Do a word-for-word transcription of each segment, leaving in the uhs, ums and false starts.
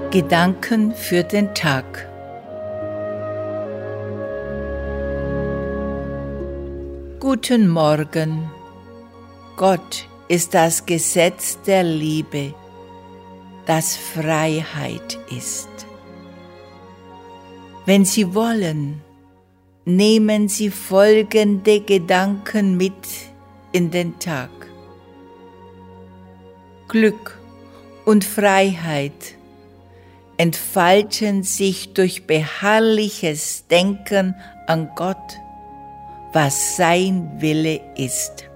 Gedanken für den Tag. Guten Morgen. Gott ist das Gesetz der Liebe, das Freiheit ist. Wenn Sie wollen, nehmen Sie folgende Gedanken mit in den Tag. Glück und Freiheit entfalten sich durch beharrliches Denken an Gott, was sein Wille ist.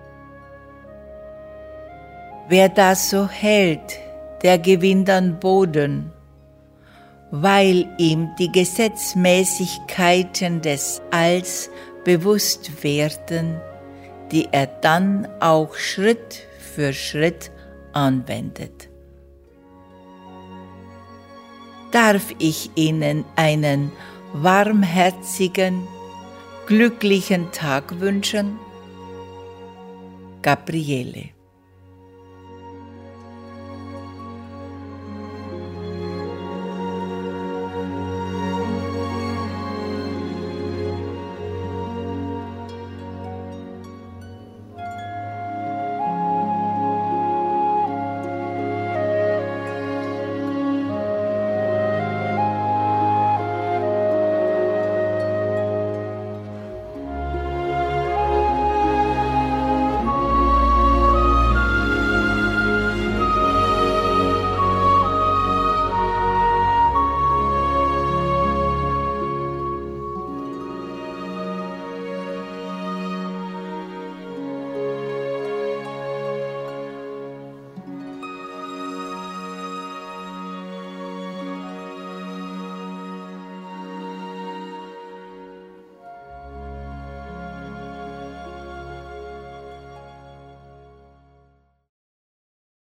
Wer das so hält, der gewinnt an Boden, weil ihm die Gesetzmäßigkeiten des Alls bewusst werden, die er dann auch Schritt für Schritt anwendet. Darf ich Ihnen einen warmherzigen, glücklichen Tag wünschen? Gabriele.